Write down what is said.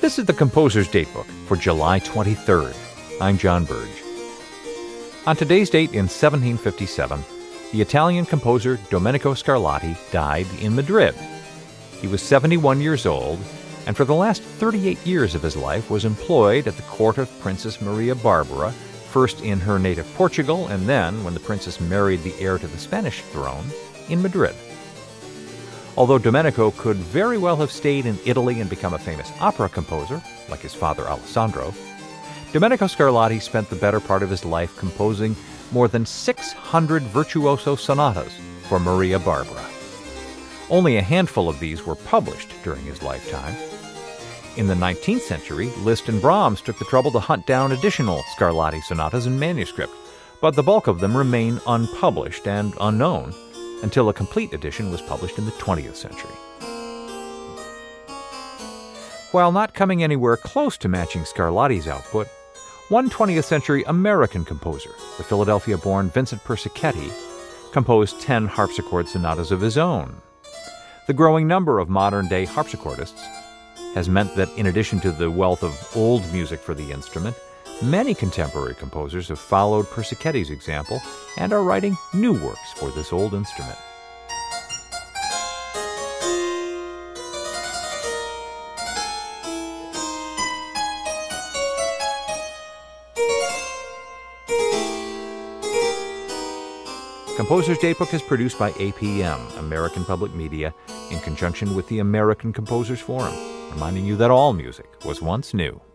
This is the Composer's Datebook for July 23rd. I'm John Burge. On today's date in 1757, the Italian composer Domenico Scarlatti died in Madrid. He was 71 years old, and for the last 38 years of his life was employed at the court of Princess Maria Barbara, first in her native Portugal, and then, when the princess married the heir to the Spanish throne, in Madrid. Although Domenico could very well have stayed in Italy and become a famous opera composer, like his father Alessandro, Domenico Scarlatti spent the better part of his life composing more than 600 virtuoso sonatas for Maria Barbara. Only a handful of these were published during his lifetime. In the 19th century, Liszt and Brahms took the trouble to hunt down additional Scarlatti sonatas in manuscript, but the bulk of them remain unpublished and unknown until a complete edition was published in the 20th century. While not coming anywhere close to matching Scarlatti's output, one 20th century American composer, the Philadelphia-born Vincent Persichetti, composed 10 harpsichord sonatas of his own. The growing number of modern-day harpsichordists has meant that in addition to the wealth of old music for the instrument, many contemporary composers have followed Persichetti's example and are writing new works for this old instrument. Composer's Datebook is produced by APM, American Public Media, in conjunction with the American Composers Forum, reminding you that all music was once new.